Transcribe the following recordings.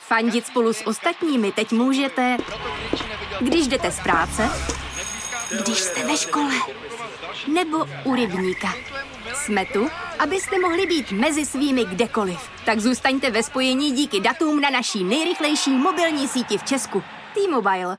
Fandit spolu s ostatními teď můžete, když jdete z práce, když jste ve škole, nebo u rybníka. Jsme tu, abyste mohli být mezi svými kdekoliv. Tak zůstaňte ve spojení díky datům na naší nejrychlejší mobilní síti v Česku. T-Mobile.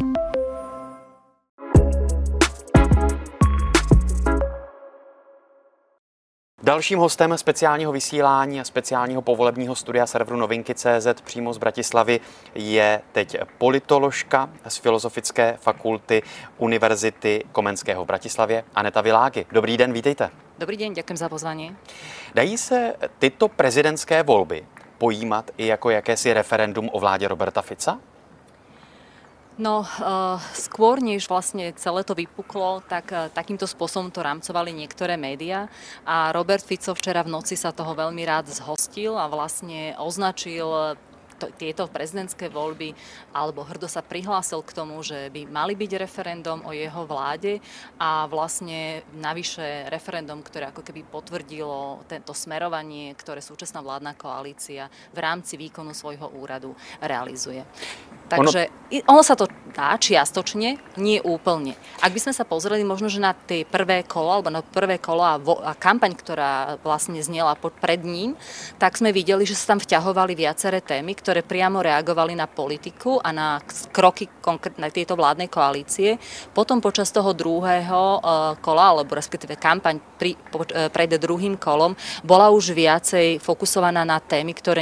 Dalším hostem speciálního vysílání a speciálního povolebního studia serveru Novinky.cz přímo z Bratislavy je teď politoložka z Filozofické fakulty Univerzity Komenského v Bratislavě Aneta Világi. Dobrý den, vítejte. Dobrý den, děkuji za pozvání. Dají se tyto prezidentské volby pojímat i jako jakési referendum o vládě Roberta Fica? No, skôr než vlastne celé to vypuklo, tak takýmto spôsobom to rámcovali niektoré médiá a Robert Fico včera v noci sa toho veľmi rád zhostil a vlastne označil tieto prezidentské voľby, alebo hrdo sa prihlásil k tomu, že by mali byť referendum o jeho vláde a vlastne navyše referendum, ktoré ako keby potvrdilo tento smerovanie, ktoré súčasná vládna koalícia v rámci výkonu svojho úradu realizuje. Takže ono sa to dá čiastočne, nie úplne. Ak by sme sa pozreli možno, že na tie prvé kolo, alebo na prvé kolo a kampaň, ktorá vlastne znela pred ním, tak sme videli, že sa tam vťahovali viaceré témy, ktoré priamo reagovali na politiku a na kroky konkrétne tieto vládnej koalície. Potom počas toho druhého kola, alebo respektíve kampaň pred druhým kolom, bola už viacej fokusovaná na témy, ktoré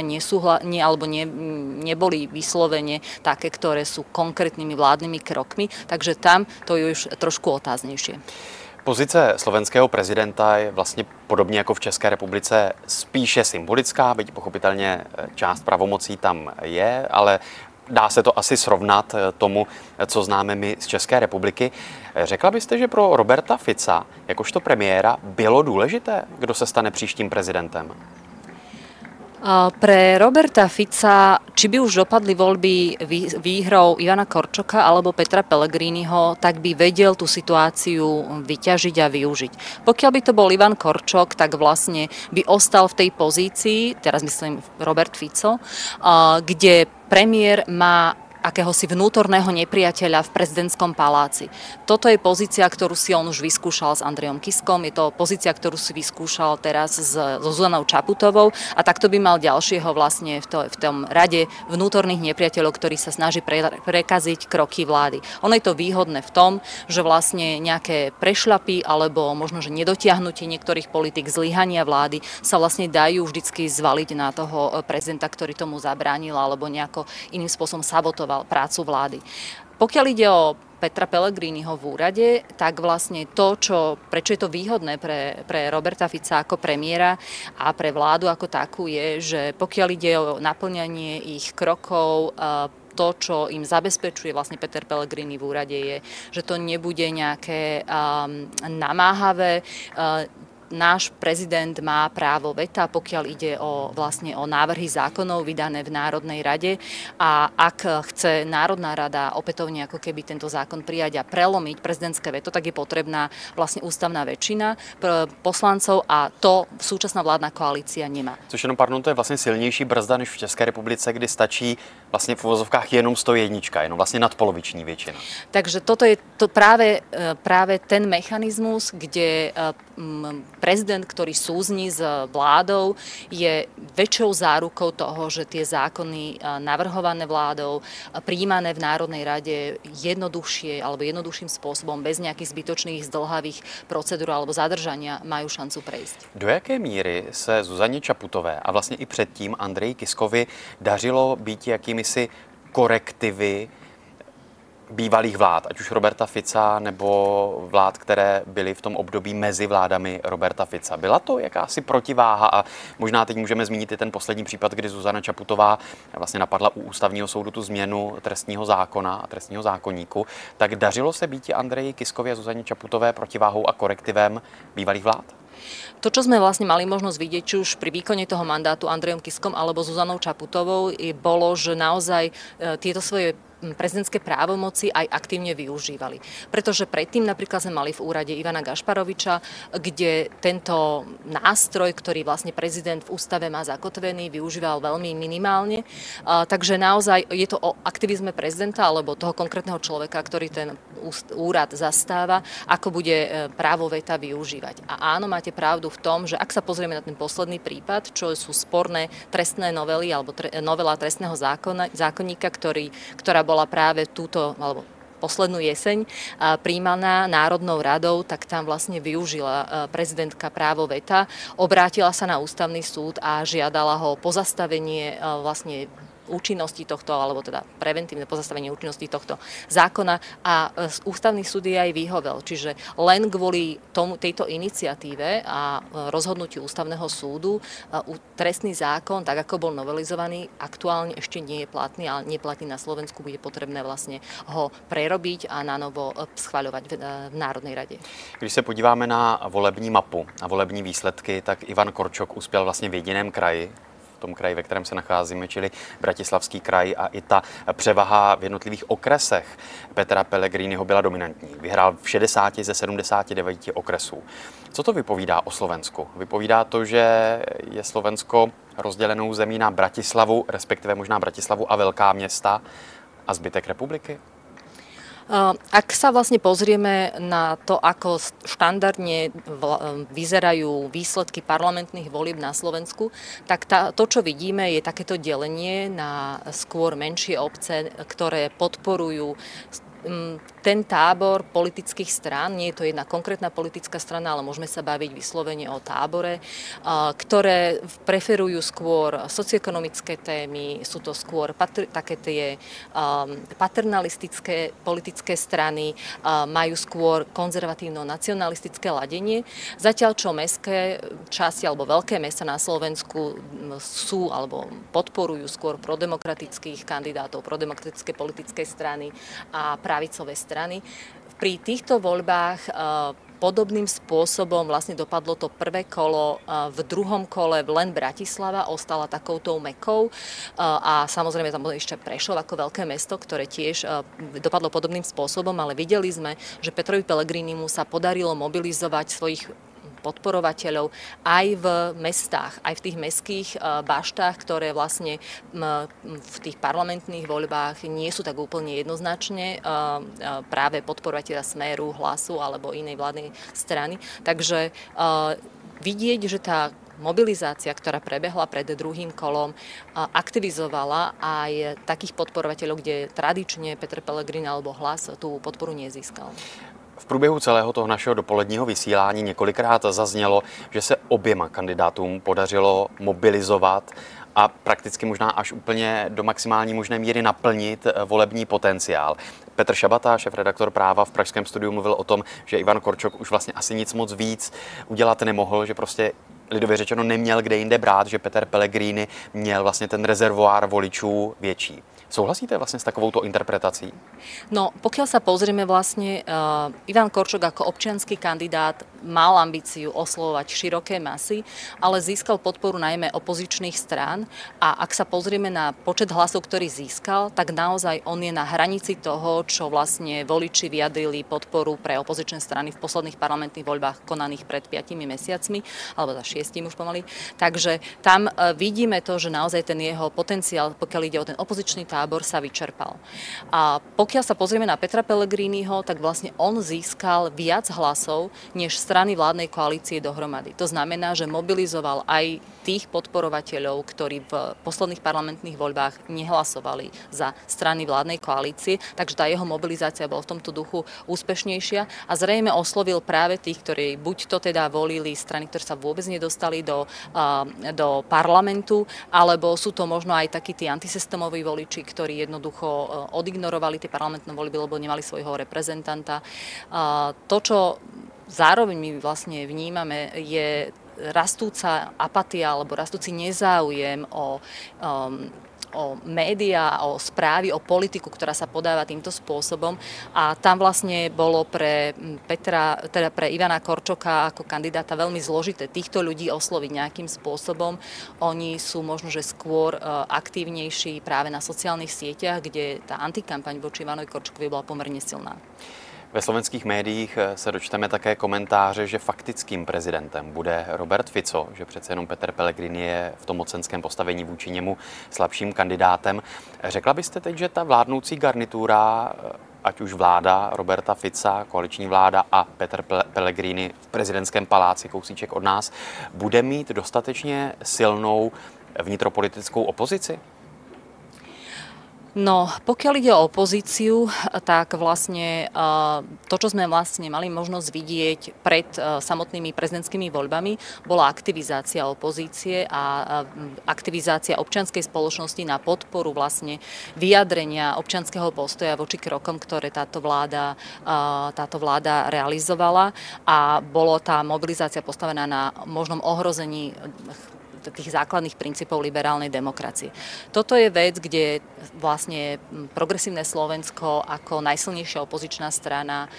neboli vyslovene také, ktoré sú konkrétnymi vládnymi krokmi, takže tam to je už trošku otáznejšie. Pozice slovenského prezidenta je vlastně podobně jako v České republice spíše symbolická, byť pochopitelně část pravomocí tam je, ale dá se to asi srovnat tomu, co známe my z České republiky. Řekla byste, že pro Roberta Fica, jakožto premiéra, bylo důležité, kdo se stane příštím prezidentem? Pre Roberta Fica, či by už dopadli voľby výhrou Ivana Korčoka alebo Petra Pellegriniho, tak by vedel tú situáciu vyťažiť a využiť. Pokiaľ by to bol Ivan Korčok, tak vlastne by ostal v tej pozícii, teraz myslím Robert Fico, kde premiér má akéhosi vnútorného nepriateľa v prezidentskom paláci. Toto je pozícia, ktorú si on už vyskúšal s Andrejom Kiskom, je to pozícia, ktorú si vyskúšal teraz so Zuzanou Čaputovou a takto by mal ďalšieho vlastne v tom rade vnútorných nepriateľov, ktorí sa snaží prekaziť kroky vlády. Ono je to výhodné v tom, že vlastne nejaké prešľapy alebo možno, že nedotiahnutie niektorých politik, zlyhania vlády sa vlastne dajú vždycky zvaliť na toho prezidenta, ktorý tomu zabránil alebo nejako iným spôsobom sabotoval prácu vlády. Pokiaľ ide o Petra Pellegriniho v úrade, tak vlastne prečo je to výhodné pre Roberta Fica ako premiéra a pre vládu ako takú je, že pokiaľ ide o naplňanie ich krokov, to, čo im zabezpečuje vlastne Peter Pellegrini v úrade je, že to nebude nejaké namáhavé. Náš prezident má právo veta, pokiaľ ide o návrhy zákonov vydané v Národnej rade a ak chce Národná rada opätovne ako keby tento zákon prijať a prelomiť prezidentské veto, tak je potrebná vlastne ústavná väčšina poslancov a to súčasná vládna koalícia nemá. Což jenom to je vlastně silnější brzda než v České republice, kdy stačí vlastně v uvozovkách jenom 101, jenom vlastně nadpoloviční většina. Takže toto je to práve ten mechanizmus, kde prezident, ktorý súzni s vládou, je väčšou zárukou toho, že tie zákony navrhované vládou, prijímané v Národnej rade jednoduchším spôsobom, bez nejakých zbytočných zdĺhavých procedúr alebo zadržania majú šancu prejsť. Do jaké míry se Zuzaně Čaputové a vlastně i předtím Andreji Kiskovi dařilo být jakýmisi korektivy bývalých vlád, ať už Roberta Fica nebo vlád, které byly v tom období mezi vládami Roberta Fica. Byla to jakási protiváha a možná teď můžeme zmínit i ten poslední případ, kdy Zuzana Čaputová vlastně napadla u ústavního soudu tu změnu trestního zákona a trestního zákoníku. Tak dařilo se býti Andreji Kiskovi a Zuzaně Čaputové protiváhou a korektivem bývalých vlád? To, čo sme vlastne mali možnosť vidieť, či už pri výkone toho mandátu Andrejom Kiskom alebo Zuzanou Čaputovou, bolo, že naozaj tieto svoje prezidentské právomoci aj aktívne využívali. Pretože predtým napríklad sme mali v úrade Ivana Gašparoviča, kde tento nástroj, ktorý vlastne prezident v ústave má zakotvený, využíval veľmi minimálne. Takže naozaj je to o aktivizme prezidenta alebo toho konkrétneho človeka, ktorý ten úrad zastáva, ako bude právo veta využívať. A áno, máte pravdu v tom, že ak sa pozrieme na ten posledný prípad, čo sú sporné trestné novely alebo novela trestného zákonníka, ktorá bola práve túto alebo poslednú jeseň prijímaná Národnou radou, tak tam vlastne využila prezidentka právo veta, obrátila sa na ústavný súd a žiadala ho pozastavenie vlastne účinnosti tohto, alebo teda preventívne pozastavenie účinnosti tohto zákona a ústavný súd je aj vyhovel. Čiže len kvôli tejto iniciatíve a rozhodnutiu ústavného súdu trestný zákon, tak ako bol novelizovaný, aktuálne ešte nie je platný, ale neplatný na Slovensku, bude potrebné vlastne ho prerobiť a nanovo schvaľovať v Národnej rade. Když se podíváme na volební mapu, na volební výsledky, tak Ivan Korčok uspěl vlastně v jediném kraji, v tom kraji, ve kterém se nacházíme, čili Bratislavský kraj, a i ta převaha v jednotlivých okresech Petra Pellegriniho byla dominantní. Vyhrál v 60 ze 79 okresů. Co to vypovídá o Slovensku? Vypovídá to, že je Slovensko rozdělenou zemí na Bratislavu, respektive možná Bratislavu a velká města a zbytek republiky? Ak sa vlastne pozrieme na to, ako štandardne vyzerajú výsledky parlamentných volieb na Slovensku, tak to, čo vidíme, je takéto delenie na skôr menšie obce, ktoré podporujú ten tábor politických strán, nie je to jedna konkrétna politická strana, ale môžeme sa baviť vyslovene o tábore, ktoré preferujú skôr socioekonomické témy, sú to skôr také tie paternalistické politické strany, majú skôr konzervatívno-nacionalistické ladenie, zatiaľ čo mestské časti alebo veľké mesta na Slovensku sú alebo podporujú skôr prodemokratických kandidátov, prodemokratické politické strany a pravicové strany. Pri týchto voľbách podobným spôsobom vlastne dopadlo to prvé kolo. V druhom kole len Bratislava ostala takouto mekou a samozrejme tam bolo ešte Prešov ako veľké mesto, ktoré tiež dopadlo podobným spôsobom, ale videli sme, že Petrovi Pellegrinimu sa podarilo mobilizovať svojich podporovateľov aj v mestách, aj v tých mestských baštách, ktoré vlastne v tých parlamentných voľbách nie sú tak úplne jednoznačne práve podporovateľa Smeru, Hlasu alebo inej vládnej strany. Takže vidieť, že tá mobilizácia, ktorá prebehla pred druhým kolom, aktivizovala aj takých podporovateľov, kde tradične Petr Pellegrini alebo Hlas tú podporu nezískal. V průběhu celého toho našeho dopoledního vysílání několikrát zaznělo, že se oběma kandidátům podařilo mobilizovat a prakticky možná až úplně do maximální možné míry naplnit volební potenciál. Petr Šabata, šéfredaktor Práva v pražském studiu, mluvil o tom, že Ivan Korčok už vlastně asi nic moc víc udělat nemohl, že prostě lidově řečeno neměl kde jinde brát, že Peter Pellegrini měl vlastně ten rezervoár voličů větší. Souhlasíte vlastne s takouto interpretací? No, pokiaľ sa pozrieme vlastne, Ivan Korčok ako občiansky kandidát mal ambíciu oslovovať široké masy, ale získal podporu najmä opozičných strán a ak sa pozrieme na počet hlasov, ktorý získal, tak naozaj on je na hranici toho, čo vlastne voliči vyjadrili podporu pre opozičné strany v posledných parlamentných voľbách konaných pred 5 mesiacmi, alebo za 6 už pomaly. Takže tam vidíme to, že naozaj ten jeho potenciál, pokiaľ ide o ten opozičný tábor, sa vyčerpal. A pokiaľ sa pozrieme na Petra Pellegriniho, tak vlastne on získal viac hlasov než strany vládnej koalície dohromady. To znamená, že mobilizoval aj tých podporovateľov, ktorí v posledných parlamentných voľbách nehlasovali za strany vládnej koalície, takže tá jeho mobilizácia bola v tomto duchu úspešnejšia a zrejme oslovil práve tých, ktorí buď to teda volili strany, ktoré sa vôbec nedostali do parlamentu, alebo sú to možno aj takí tí antisystémoví voliči, ktorí jednoducho odignorovali tie parlamentné voľby, lebo nemali svojho reprezentanta. To, čo zároveň my vlastne vnímame, je rastúca apatia alebo rastúci nezáujem o médiá, o správy, o politiku, ktorá sa podáva týmto spôsobom. A tam vlastne bolo pre pre Ivana Korčoka ako kandidáta veľmi zložité týchto ľudí osloviť nejakým spôsobom. Oni sú možno, že skôr aktívnejší práve na sociálnych sieťach, kde tá antikampaň voči Ivanovi Korčokovi bola pomerne silná. Ve slovenských médiích se dočteme také komentáře, že faktickým prezidentem bude Robert Fico, že přece jenom Peter Pellegrini je v tom mocenském postavení vůči němu slabším kandidátem. Řekla byste teď, že ta vládnoucí garnitura, ať už vláda Roberta Fica, koaliční vláda a Peter Pellegrini v prezidentském paláci kousíček od nás, bude mít dostatečně silnou vnitropolitickou opozici? No, pokiaľ ide o opozíciu, tak vlastne to, čo sme vlastne mali možnosť vidieť pred samotnými prezidentskými voľbami, bola aktivizácia opozície a aktivizácia občianskej spoločnosti na podporu vlastne vyjadrenia občianskeho postoja voči krokom, ktoré táto vláda realizovala, a bolo tá mobilizácia postavená na možnom ohrození tých základných princípov liberálnej demokracie. Toto je vec, kde vlastne Progresívne Slovensko ako najsilnejšia opozičná strana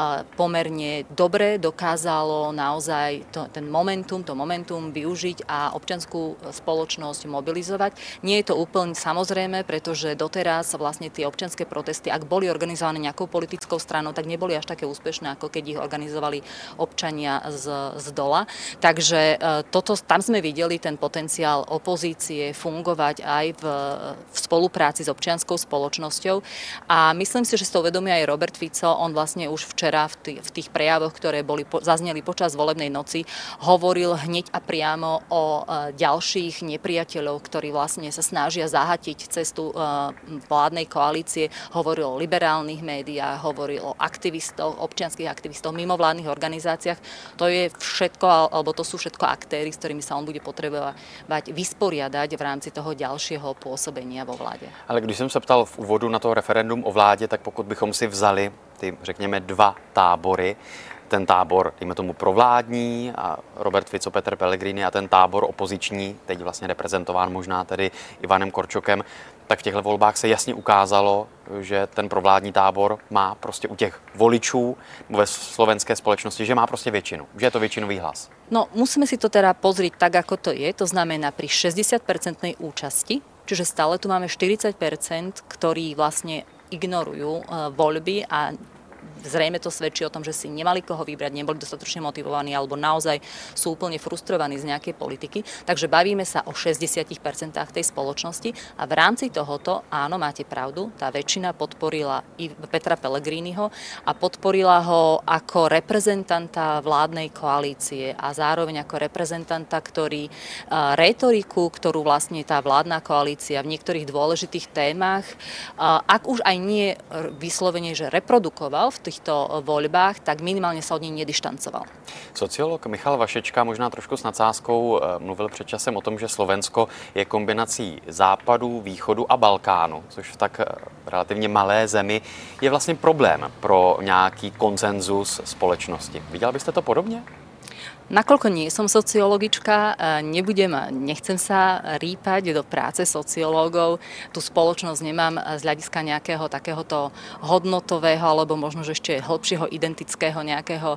pomerne dobre dokázalo naozaj to momentum využiť a občiansku spoločnosť mobilizovať. Nie je to úplne samozrejme, pretože doteraz vlastne tie občianske protesty, ak boli organizované nejakou politickou stranou, tak neboli až také úspešné, ako keď ich organizovali občania z dola. Takže tam sme videli ten potenciál opozície fungovať aj v spolupráci s občianskou spoločnosťou. A myslím si, že si to uvedomí aj Robert Fico. On vlastne už včera v tých prejavoch, ktoré zazneli počas volebnej noci, hovoril hneď a priamo o ďalších nepriateľov, ktorí vlastne sa snažia zahatiť cestu vládnej koalície. Hovoril o liberálnych médiách, hovoril o aktivistoch, občianskych aktivistoch, mimovládnych organizáciách. To je všetko, alebo to sú všetko aktéry, s ktorými sa on bude potrebovať vysporiadať v rámci toho ďalšieho pôsobenia vo vládě. Ale když jsem se ptal v úvodu na to referendum o vládě, tak pokud bychom si vzali ty, řekněme, dva tábory, ten tábor, dejme tomu provládní a Robert Fico, Peter Pellegrini a ten tábor opoziční, teď vlastně reprezentován možná tedy Ivanem Korčokem, tak v těchto volbách se jasně ukázalo, že ten provládní tábor má prostě u těch voličů ve slovenské společnosti, že má prostě většinu, že je to většinový hlas. No, musíme si to teda pozrieť tak, ako to je. To znamená pri 60% účasti, čiže stále tu máme 40%, ktorí vlastne ignorujú voľby a zrejme to svedčí o tom, že si nemali koho vybrať, neboli dostatočne motivovaní alebo naozaj sú úplne frustrovaní z nejakej politiky. Takže bavíme sa o 60% tej spoločnosti a v rámci tohoto, áno, máte pravdu, tá väčšina podporila i Petra Pellegriniho a podporila ho ako reprezentanta vládnej koalície a zároveň ako reprezentanta, ktorý rétoriku, ktorú vlastne tá vládna koalícia v niektorých dôležitých témach, ak už aj nie vyslovene, že reprodukoval v týchto voľbách, tak minimálne sa od nej nedištancoval. Sociolog Michal Vašečka možná trošku s nadsázkou mluvil před časem o tom, že Slovensko je kombinací západu, východu a Balkánu, což v tak relativně malé zemi je vlastně problém pro nějaký konsenzus společnosti. Viděla byste to podobně? Nakoľko nie som sociologička, nechcem sa rýpať do práce sociológov. Tú spoločnosť nemám z hľadiska nejakého takéhoto hodnotového alebo možno že ešte hlbšieho identického nejakého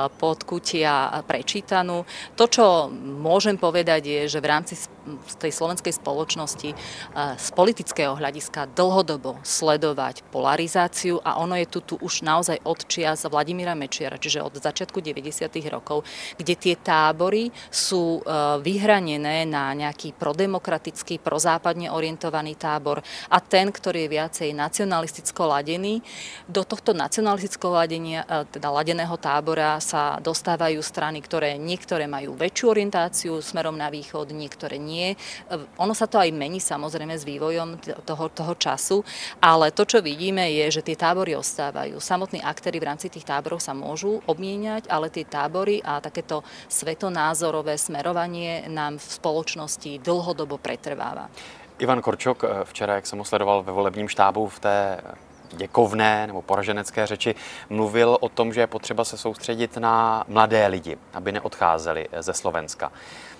podkutia prečítanú. To, čo môžem povedať, je, že v rámci tej slovenskej spoločnosti z politického hľadiska dlhodobo sledovať polarizáciu a ono je tu už naozaj od čias Vladimíra Mečiara, čiže od začiatku 90. rokov, kde tie tábory sú vyhranené na nejaký prodemokratický, prozápadne orientovaný tábor a ten, ktorý je viacej nacionalisticko ladený. Do tohto nacionalistického ladeného tábora sa dostávajú strany, ktoré niektoré majú väčšiu orientáciu smerom na východ, niektoré nie. Ono sa to aj mení samozrejme s vývojom toho času, ale to, čo vidíme, je, že tie tábory ostávajú. Samotní aktéri v rámci tých táborov sa môžu obmieniať, ale tie tábory a takéto svetonázorové smerovanie nám v spoločnosti dlhodobo pretrváva. Ivan Korčok včera, jak jsem ho sledoval ve volebním štábu v té děkovné nebo poraženecké řeči, mluvil o tom, že je potřeba se soustředit na mladé lidi, aby neodcházeli ze Slovenska.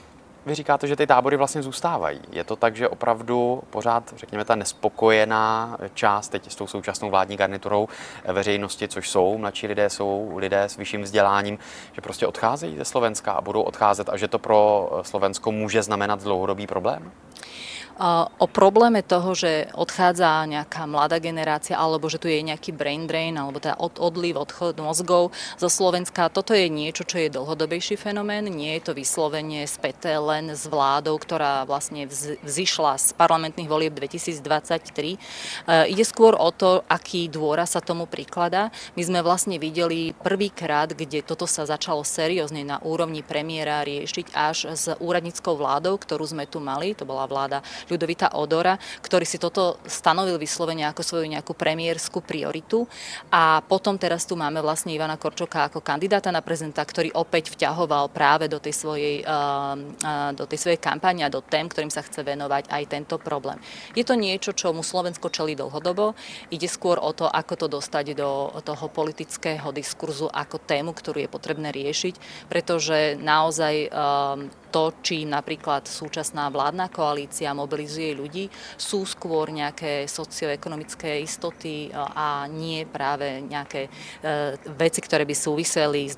vy říkáte, že ty tábory vlastně zůstávají? Je to tak, že opravdu pořád, řekněme, ta nespokojená část teď s tou současnou vládní garniturou veřejnosti, což jsou mladší lidé, jsou lidé s vyšším vzděláním, že prostě odcházejí ze Slovenska a budou odcházet a že to pro Slovensko může znamenat dlouhodobý problém? O probléme toho, že odchádza nejaká mladá generácia, alebo že tu je nejaký brain drain, alebo teda odliv, odchod mozgov zo Slovenska, toto je niečo, čo je dlhodobejší fenomén. Nie je to vyslovene späté len s vládou, ktorá vlastne vzišla z parlamentných volieb 2023. Ide skôr o to, aký dôraz sa tomu prikladá. My sme vlastne videli prvýkrát, kde toto sa začalo seriózne na úrovni premiéra riešiť až s úradníckou vládou, ktorú sme tu mali. To bola vláda Ľudovita Odora, ktorý si toto stanovil vyslovene ako svoju nejakú premiérskú prioritu. A potom teraz tu máme vlastne Ivana Korčoka ako kandidáta na prezidenta, ktorý opäť vťahoval práve do tej svojej kampane a do tém, ktorým sa chce venovať aj tento problém. Je to niečo, čo mu Slovensko čelí dlhodobo. Ide skôr o to, ako to dostať do toho politického diskurzu ako tému, ktorú je potrebné riešiť, pretože naozaj to, či napríklad súčasná vládna koalícia mobilizuje ľudí, sú skôr nejaké socioekonomické istoty a nie práve nejaké veci, ktoré by súviseli s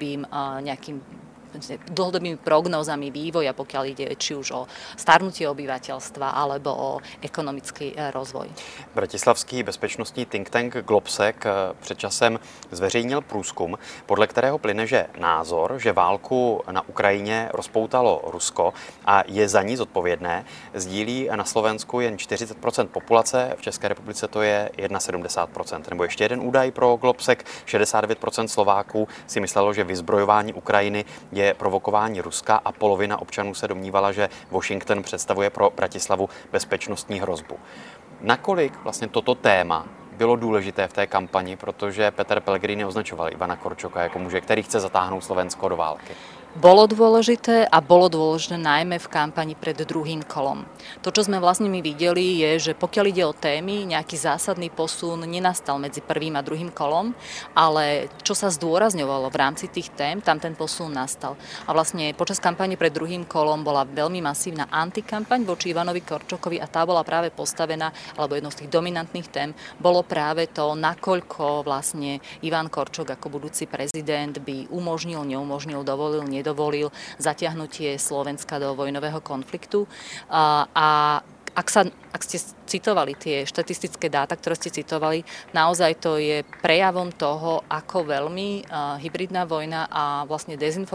dlhodobými prognózami vývoja, pokiaľ ide či už o starnutie obyvateľstva alebo o ekonomický rozvoj. Bratislavský bezpečnostní think tank Globsec před časem zveřejnil průzkum, podle kterého plyne, že názor, že válku na Ukrajině rozpoutalo Rusko a je za ní zodpovědné, sdílí na Slovensku jen 40% populace, v České republice to je 71%. Nebo ještě jeden údaj pro Globsec, 69% Slováků si myslelo, že vyzbrojování Ukrajiny je provokování Ruska a polovina občanů se domnívala, že Washington představuje pro Bratislavu bezpečnostní hrozbu. Nakolik vlastně toto téma bylo důležité v té kampani, protože Peter Pellegrini označoval Ivana Korčoka jako muže, který chce zatáhnout Slovensko do války? Bolo dôležité a bolo dôležité najmä v kampani pred druhým kolom. To, čo sme vlastne my videli, je, že pokiaľ ide o témy, nejaký zásadný posun nenastal medzi prvým a druhým kolom, ale čo sa zdôrazňovalo v rámci tých tém, tam ten posun nastal. A vlastne počas kampane pred druhým kolom bola veľmi masívna antikampaň voči Ivanovi Korčokovi a tá bola práve postavená, alebo jednou z tých dominantných tém, bolo práve to, nakoľko vlastne Ivan Korčok ako budúci prezident by umožnil, neumožnil, dovolil, nedovolil zatiahnutie Slovenska do vojnového konfliktu. A ak ste citovali tie štatistické dáta, ktoré ste citovali, naozaj to je prejavom toho, ako veľmi hybridná vojna a vlastne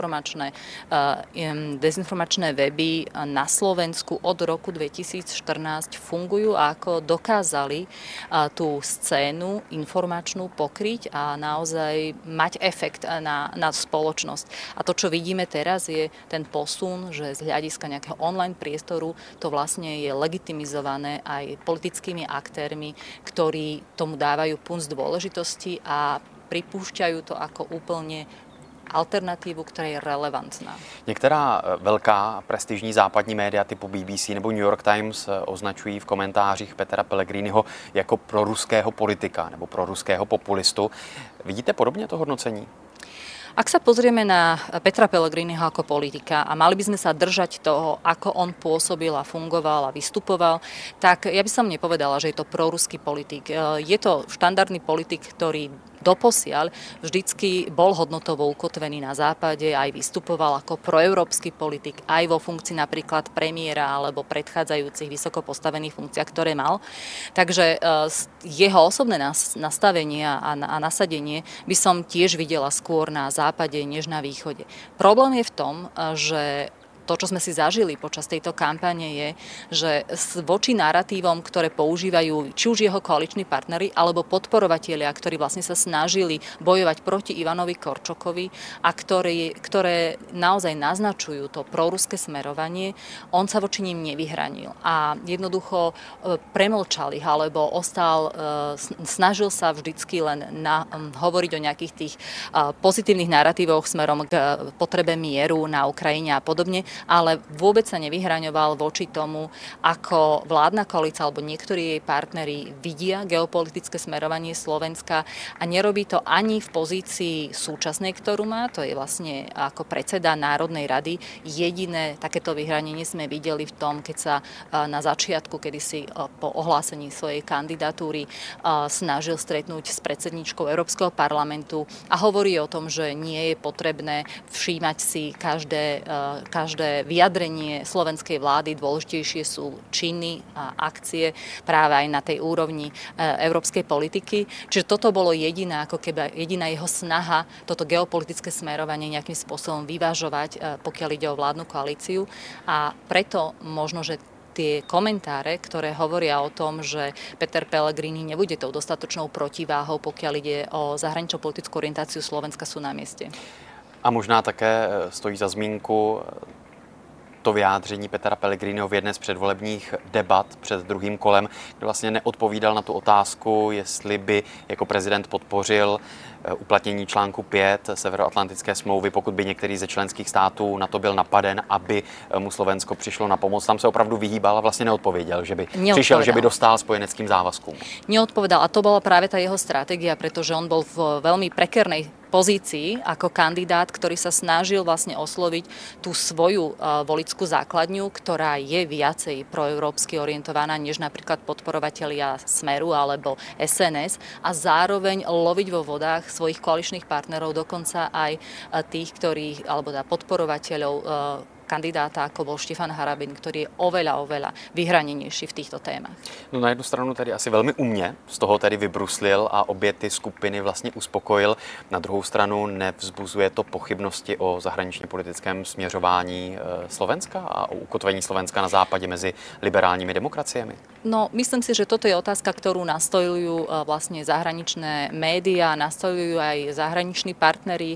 dezinformačné weby na Slovensku od roku 2014 fungujú a ako dokázali tú scénu informačnú pokryť a naozaj mať efekt na spoločnosť. A to, čo vidíme teraz, je ten posun, že z hľadiska nejakého online priestoru to vlastne je legitimizované aj politickými aktérmi, ktorí tomu dávajú punc dôležitosti a pripúšťajú to ako úplne alternatívu, která je relevantná. Některá velká prestižní západní média typu BBC nebo New York Times označují v komentářích Petra Pellegriniho jako proruského politika nebo proruského populistu. Vidíte podobně to hodnocení? Ak sa pozrieme na Petra Pellegriniho ako politika a mali by sme sa držať toho, ako on pôsobil a fungoval a vystupoval, tak ja by som nepovedala, že je to proruský politik. Je to štandardný politik, ktorý doposiaľ vždycky bol hodnotovo ukotvený na západe, aj vystupoval ako proeurópsky politik, aj vo funkcii napríklad premiéra alebo predchádzajúcich vysoko postavených funkciách, ktoré mal. Takže jeho osobné nastavenie a nasadenie by som tiež videla skôr na západe než na východe. Problém je v tom, že to, čo sme si zažili počas tejto kampane, je, že voči narratívom, ktoré používajú či už jeho koaliční partneri, alebo podporovatelia, ktorí vlastne sa snažili bojovať proti Ivanovi Korčokovi a ktoré naozaj naznačujú to proruské smerovanie, on sa voči ním nevyhranil. A jednoducho premlčal ich, alebo snažil sa vždycky len hovoriť o nejakých tých pozitívnych narratívoch smerom k potrebe mieru na Ukrajine a podobne. ale vôbec sa nevyhraňoval voči tomu, ako vládna koalícia alebo niektorí jej partneri vidia geopolitické smerovanie Slovenska a nerobí to ani v pozícii súčasnej, ktorú má, to je vlastne ako predseda Národnej rady. Jediné takéto vyhranenie sme videli v tom, keď sa na začiatku, kedysi po ohlásení svojej kandidatúry snažil stretnúť s predsedničkou Európskeho parlamentu a hovorí o tom, že nie je potrebné všímať si každé vyjadrenie slovenskej vlády, dôležitejšie sú činy a akcie práve aj na tej úrovni európskej politiky. Čiže toto bolo jediná jeho snaha, toto geopolitické smerovanie nejakým spôsobom vyvážovať, pokiaľ ide o vládnu koalíciu. A preto možno, že tie komentáre, ktoré hovoria o tom, že Peter Pellegrini nebude tou dostatočnou protiváhou, pokiaľ ide o zahraničnú politickú orientáciu Slovenska, sú na mieste. A možná také stojí za zmínku to vyjádření Petra Pellegriniho v jedné z předvolebních debat před druhým kolem, kde vlastně neodpovídal na tu otázku, jestli by jako prezident podpořil uplatnění článku 5 Severoatlantické smlouvy, pokud by některý ze členských států na to byl napaden, aby mu Slovensko přišlo na pomoc. Tam se opravdu vyhýbal a vlastně neodpověděl, že by přišel, že by dostal spojeneckým závazkům. Neodpovedal a to bola práve tá jeho stratégia, pretože on bol v veľmi prekernej pozícii ako kandidát, ktorý sa snažil vlastne osloviť tú svoju voličskú základňu, ktorá je viacej proeurópsky orientovaná než napríklad podporovatelia Smeru alebo SNS a zároveň loviť vo vodách svojich koaličných partnerov, dokonca aj tých, alebo podporovateľov kandidáta, ako bol Štefan Harabin, ktorý je oveľa vyhranenejší v týchto témach. No na jednu stranu tedy asi velmi umně z toho tedy vybruslil a obě ty skupiny vlastně uspokojil. Na druhou stranu nevzbuzuje to pochybnosti o zahraničně politickém směřování Slovenska a o ukotvení Slovenska na západě mezi liberálními demokraciemi? No, myslím si, že toto je otázka, ktorú nastojujú vlastne zahraničné médiá, nastojujú aj zahraniční partneri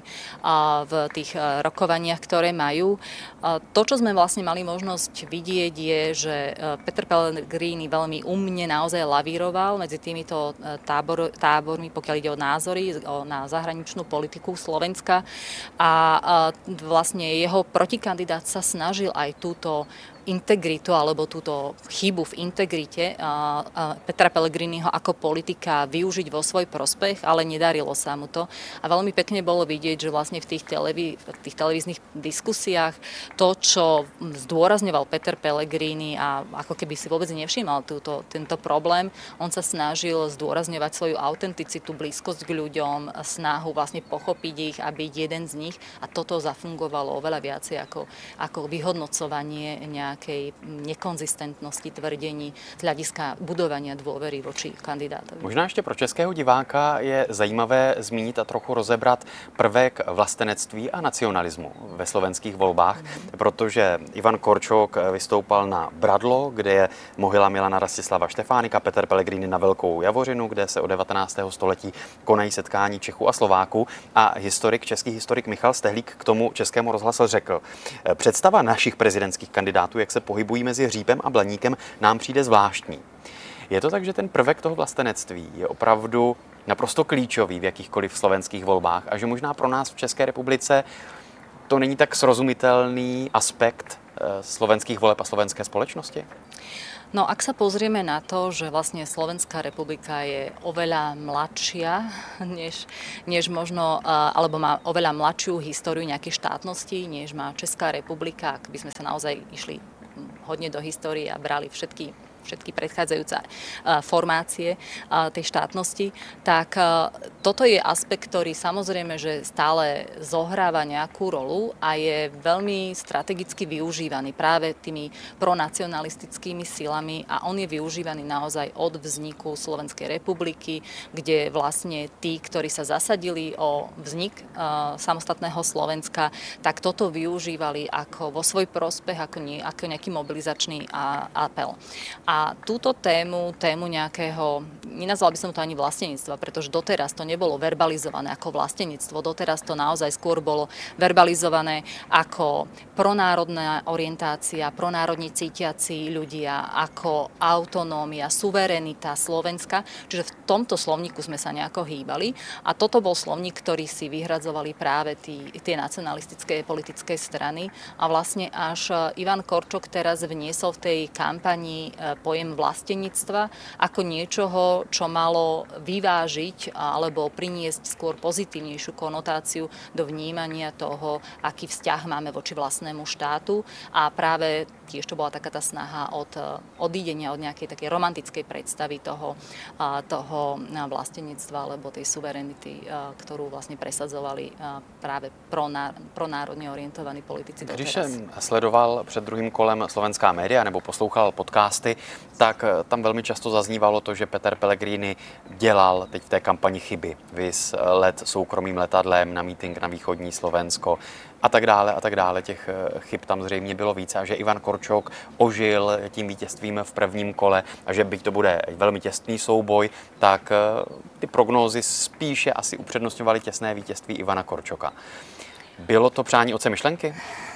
v tých rokovaniach, ktoré majú. To, čo sme vlastne mali možnosť vidieť, je, že Peter Pellegrini veľmi umne naozaj lavíroval medzi týmito tábormi, pokiaľ ide o názory na zahraničnú politiku Slovenska a vlastne jeho protikandidát sa snažil aj túto integritu alebo túto chybu v integrite Petra Pellegriniho ako politika využiť vo svoj prospech, ale nedarilo sa mu to. A veľmi pekne bolo vidieť, že vlastne v tých televíznych diskusiách to, čo zdôrazňoval Peter Pellegrini a ako keby si vôbec nevšímal tento problém, on sa snažil zdôrazňovať svoju autenticitu, blízkosť k ľuďom, snahu vlastne pochopiť ich a byť jeden z nich a toto zafungovalo oveľa viacej ako vyhodnocovanie nejakej nekonzistentnosti tvrdení z hľadiska budovania dôvery voči kandidátovi. Možná ještě pro českého diváka je zajímavé zmínit a trochu rozebrat prvek vlastenectví a nacionalismu ve slovenských volbách, protože Ivan Korčok vystoupal na Bradlo, kde je mohyla Milana Rastislava Štefánika, Peter Pellegrini na Velkou Javořinu, kde se od 19. století konají setkání Čechů a Slováků a český historik Michal Stehlík k tomu Českému rozhlasu řekl: představa našich prezidentských kandidátů, jak se pohybují mezi hříbem a blaníkem, nám přijde zvláštní. Je to tak, že ten prvek toho vlastenectví je opravdu naprosto klíčový v jakýchkoliv slovenských volbách a že možná pro nás v České republice to není tak srozumitelný aspekt slovenských voleb a slovenské společnosti? No, ak sa pozrieme na to, že vlastne Slovenská republika je oveľa mladšia, než možno, alebo má oveľa mladšiu históriu nejakej štátnosti, než má Česká republika, ak by sme sa naozaj išli hodne do histórie a brali všetky predchádzajúce formácie tej štátnosti, tak toto je aspekt, ktorý samozrejme, že stále zohráva nejakú rolu a je veľmi strategicky využívaný práve tými pronacionalistickými silami a on je využívaný naozaj od vzniku Slovenskej republiky, kde vlastne tí, ktorí sa zasadili o vznik samostatného Slovenska, tak toto využívali ako vo svoj prospech, ako nejaký mobilizačný apel. A A túto tému nejakého, nenazval by som to ani vlastenectva, pretože doteraz to nebolo verbalizované ako vlastenectvo, doteraz to naozaj skôr bolo verbalizované ako pronárodná orientácia, pronárodne cítiaci ľudia, ako autonómia, suverenita Slovenska. Čiže v tomto slovníku sme sa nejako hýbali a toto bol slovník, ktorý si vyhradzovali práve tie nacionalistické politické strany a vlastne až Ivan Korčok teraz vniesol v tej kampani pojem vlastenectva ako niečoho, čo malo vyvážiť alebo priniesť skôr pozitívnejšiu konotáciu do vnímania toho, aký vzťah máme voči vlastnému štátu a práve tiež to bola taká tá snaha od odídenia od nejakej takej romantickej predstavy toho vlastenectva alebo tej suverenity, ktorú vlastne presadzovali práve pronárodne orientovaní politici doteraz. Když jsem sledoval před druhým kolem slovenská média nebo poslouchal podcasty, tak tam velmi často zaznívalo to, že Peter Pellegrini dělal teď v té kampani chyby. Vys let soukromým letadlem na mítink na východní Slovensko a tak dále. Těch chyb tam zřejmě bylo více a že Ivan Korčok ožil tím vítězstvím v prvním kole a že byť to bude velmi těsný souboj, tak ty prognózy spíše asi upřednostňovaly těsné vítězství Ivana Korčoka. Bylo to přání otce myšlenky?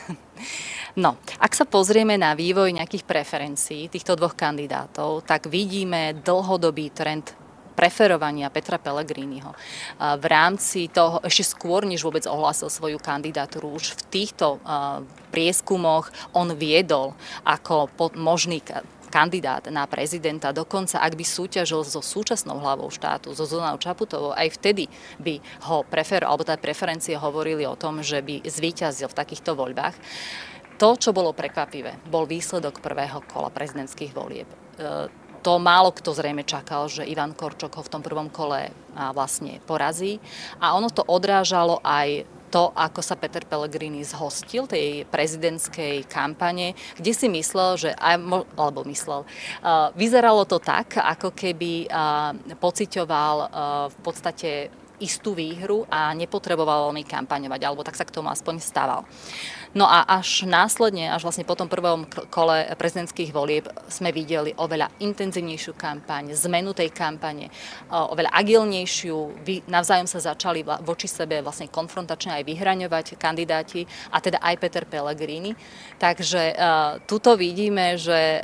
No, ak sa pozrieme na vývoj nejakých preferencií týchto dvoch kandidátov, tak vidíme dlhodobý trend preferovania Petra Pellegriniho. V rámci toho, ešte skôr, než vôbec ohlásil svoju kandidatúru, už v týchto prieskumoch on viedol ako možný kandidát na prezidenta, dokonca ak by súťažil so súčasnou hlavou štátu, so Zuzanou Čaputovou, aj vtedy by ho alebo tá preferencie hovorili o tom, že by zvíťazil v takýchto voľbách. To, čo bolo prekvapivé, bol výsledok prvého kola prezidentských volieb. To málo kto zrejme čakal, že Ivan Korčok ho v tom prvom kole vlastne porazí. A ono to odrážalo aj to, ako sa Peter Pellegrini zhostil tej prezidentskej kampane, kde si myslel, že vyzeralo to tak, ako keby pociťoval v podstate istú výhru a nepotreboval veľmi kampaňovať, alebo tak sa k tomu aspoň stával. No a až následne, až vlastne po tom prvom kole prezidentských volieb sme videli oveľa intenzívnejšiu kampaň, zmenu tej kampane, oveľa agilnejšiu, navzájom sa začali voči sebe vlastne konfrontačne aj vyhraňovať kandidáti a teda aj Peter Pellegrini. Takže tuto vidíme, že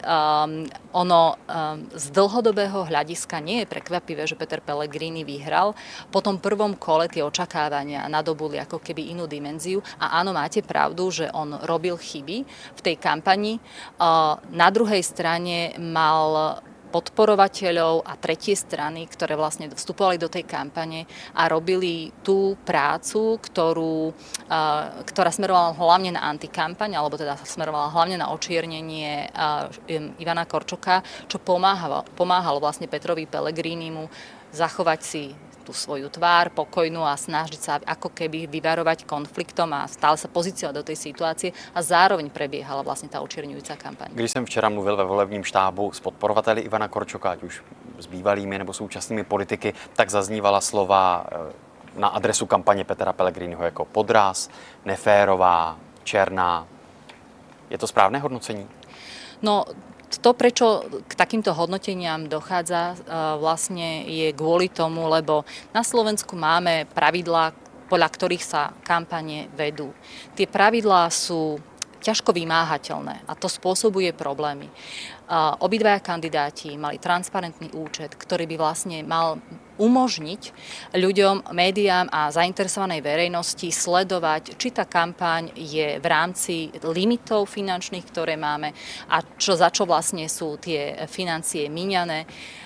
z dlhodobého hľadiska nie je prekvapivé, že Peter Pellegrini vyhral. Po tom prvom kole tie očakávania nadobudli ako keby inú dimenziu a áno, máte pravdu, že on robil chyby v tej kampani. Na druhej strane mal podporovateľov a tretie strany, ktoré vlastne vstupovali do tej kampane a robili tú prácu, ktorá smerovala hlavne na antikampaň, alebo teda smerovala hlavne na očiernenie Ivana Korčoka, čo pomáhalo vlastne Petrovi Pellegrinimu zachovať si tú svoju tvár pokojnú a snažiť sa ako keby vyvarovať konfliktom a stále sa pozíciovať do tej situácie a zároveň prebiehala vlastne tá očierňujúca kampaň. Když jsem včera mluvil ve volebním štábu s podporovateli Ivana Korčoka, ať už s bývalými nebo současnými politiky, tak zaznívala slova na adresu kampaně Petra Pellegriniho jako podraz, neférová, černá. Je to správné hodnocení? No, to, prečo k takýmto hodnoteniam dochádza, vlastne je kvôli tomu, lebo na Slovensku máme pravidlá, podľa ktorých sa kampane vedú. Tie pravidlá sú ťažko vymáhateľné a to spôsobuje problémy. Obidvaja kandidáti mali transparentný účet, ktorý by vlastne mal umožniť ľuďom, médiám a zainteresovanej verejnosti sledovať, či tá kampaň je v rámci limitov finančných, ktoré máme a za čo vlastne sú tie financie míňané.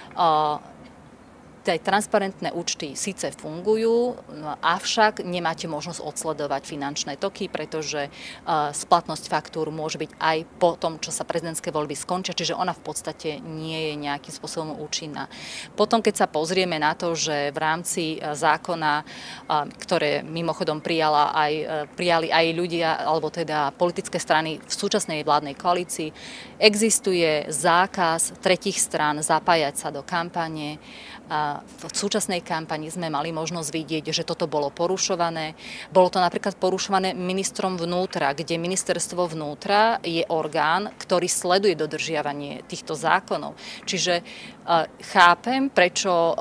Tie transparentné účty síce fungujú, avšak nemáte možnosť odsledovať finančné toky, pretože splatnosť faktúr môže byť aj po tom, čo sa prezidentské voľby skončia, čiže ona v podstate nie je nejakým spôsobom účinná. Potom, keď sa pozrieme na to, že v rámci zákona, ktoré mimochodom prijali aj ľudia, alebo teda politické strany v súčasnej vládnej koalícii, existuje zákaz tretích strán zapájať sa do kampane, v súčasnej kampani sme mali možnosť vidieť, že toto bolo porušované. Bolo to napríklad porušované ministrom vnútra, kde ministerstvo vnútra je orgán, ktorý sleduje dodržiavanie týchto zákonov. Čiže chápem, prečo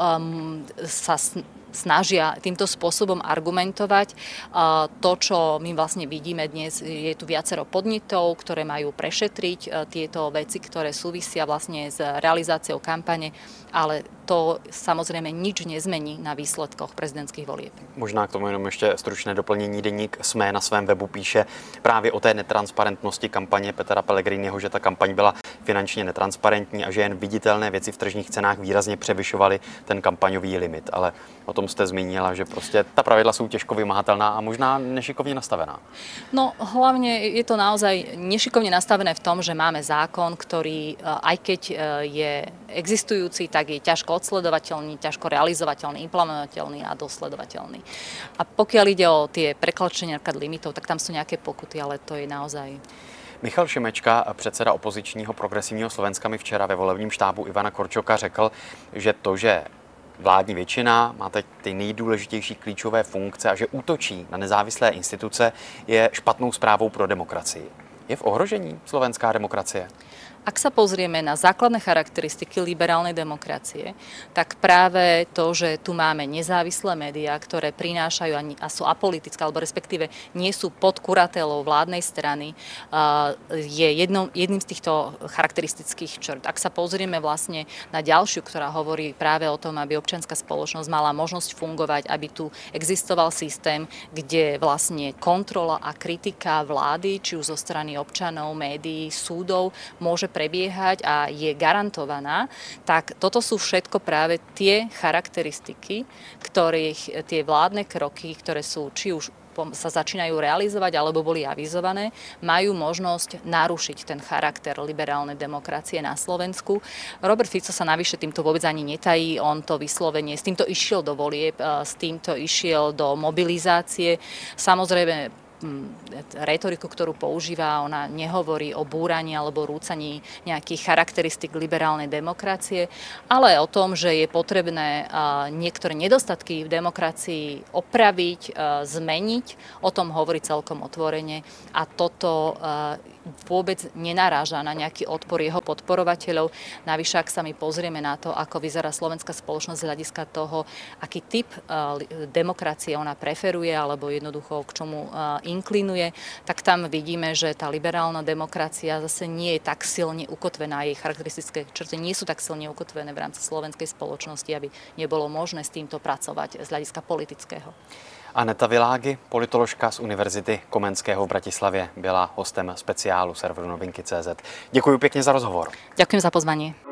sa snažia týmto spôsobom argumentovať. To, čo my vlastne vidíme dnes, je tu viacero podnetov, ktoré majú prešetriť tieto veci, ktoré súvisia vlastne s realizáciou kampane, ale to samozrejme nič nezmení na výsledkoch prezidentských volieb. Možná k tomu jenom ještě stručné doplnění. Deník SME na svém webu píše právě o té netransparentnosti kampaně Petra Pellegriniho, že ta kampaň byla finančně netransparentní a že jen viditelné věci v tržních cenách výrazně převyšovaly ten kampaňový limit. Ale o tom jste zmínila, že prostě ta pravidla jsou těžko vymahatelná a možná nešikovně nastavená. No hlavne je to naozaj nešikovne nastavené v tom, že máme zákon, ktorý aj keď je existujúci, tak je ťažko odsledovateľný, ťažko realizovateľný, implementovateľný a dosledovateľný. A pokiaľ ide o tie preklačenia limitov, tak tam sú nejaké pokuty, ale to je naozaj... Michal Šimečka, předseda opozičního Progresivního Slovenska, mi včera ve volebním štábu Ivana Korčoka řekl, že to, že vládní většina má teď ty nejdůležitější klíčové funkce a že útočí na nezávislé instituce, je špatnou zprávou pro demokracii. Je v ohrožení slovenská demokracie? Ak sa pozrieme na základné charakteristiky liberálnej demokracie, tak práve to, že tu máme nezávislé médiá, ktoré prinášajú a sú apolitické, alebo respektíve nie sú pod kuratelou vládnej strany, je jedným z týchto charakteristických črt. Ak sa pozrieme vlastne na ďalšiu, ktorá hovorí práve o tom, aby občianska spoločnosť mala možnosť fungovať, aby tu existoval systém, kde vlastne kontrola a kritika vlády, či už zo strany občanov, médií, súdov, môže prebiehať a je garantovaná, tak toto sú všetko práve tie charakteristiky, ktorých tie vládne kroky, ktoré sú či už sa začínajú realizovať alebo boli avizované, majú možnosť narušiť ten charakter liberálnej demokracie na Slovensku. Robert Fico sa navyše týmto vôbec ani netají, on to vyslovene, s týmto išiel do volieb, s týmto išiel do mobilizácie. Samozrejme, retoriku, ktorú používa, ona nehovorí o búraní alebo rúcaní nejakých charakteristik liberálnej demokracie, ale o tom, že je potrebné niektoré nedostatky v demokracii opraviť, zmeniť, o tom hovorí celkom otvorene a toto vôbec nenaráža na nejaký odpor jeho podporovateľov. Navyše, ak sa my pozrieme na to, ako vyzerá slovenská spoločnosť z hľadiska toho, aký typ demokracie ona preferuje alebo jednoducho k čomu inklinuje, tak tam vidíme, že tá liberálna demokracia zase nie je tak silne ukotvená, jej charakteristické črty nie sú tak silne ukotvené v rámci slovenskej spoločnosti, aby nebolo možné s týmto pracovať z hľadiska politického. Aneta Világi, politoložka z Univerzity Komenského v Bratislavě, byla hostem speciálu serveru Novinky.cz. Děkuji pěkně za rozhovor. Ďakujem za pozvanie.